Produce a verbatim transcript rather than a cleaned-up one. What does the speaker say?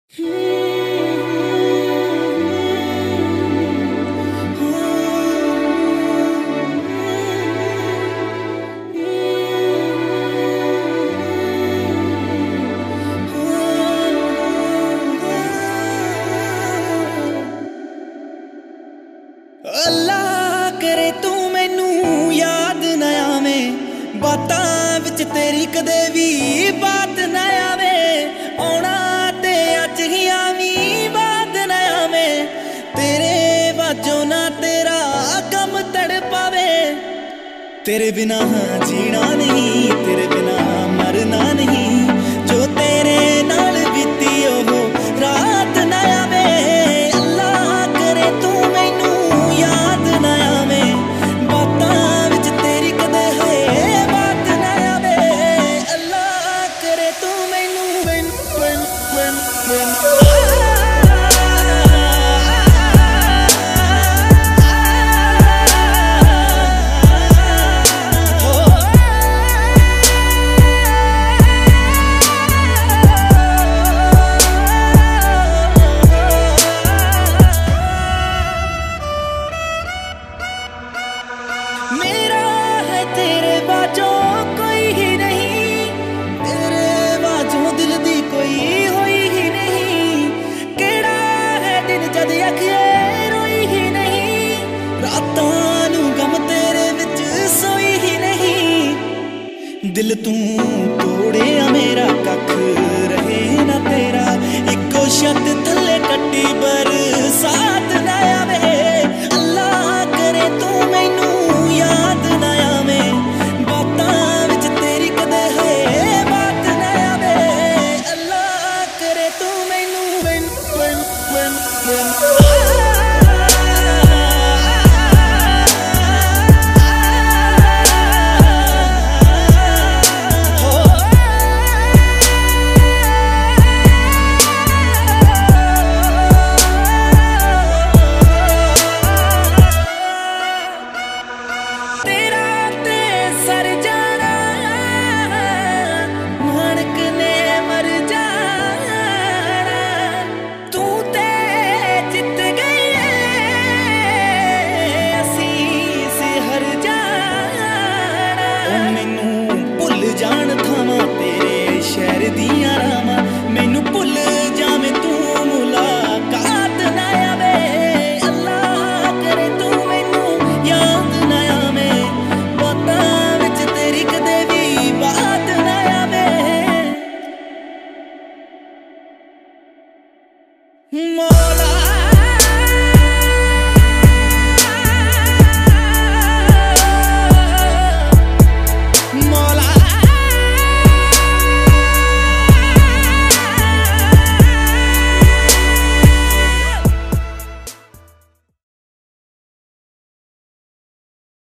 अल्लाह करे तू मैनू याद ना आवे, बातां विच तेरी कदे भी बात ना आवे। आउणा ते अज ही आवी बात ना आवे, तेरे वाजों ना तेरा कम तड़ पावे। तेरे बिना जीना नहीं, तेरे बिना मरना नहीं, जो तेरे नाल बीती ओह रात ना आवे। अल्लाह करे तू मैनू याद ना आवे, बातां विच तेरी कदे है बात ना आवे। अल्लाह करे तू मैनू when when when when मेरा है तेरे बाजों कोई ही नहीं, तेरे बाजों दिल दी कोई होई ही नहीं। केड़ा है दिन जद अखिए रोई ही नहीं, रातां नू गम तेरे विच सोई ही नहीं। दिल तू तोड़िया मेरा कख रहे ना तेरा, इको छत थले कट्टी बरसात ना आवे। अल्लाह करे तू मैनू याद ना आवे, बातां विच तेरी कदे है बात ना आवे। अल्लाह करे तू मैनू when when when when जान थावां तेरे शहर दियां रावां, मैनू भुल जावे तू मुलाकात ना आवे। अल्लाह करे तू मैनू याद ना आवे, बातां विच तेरी कदे भी बात ना आवे।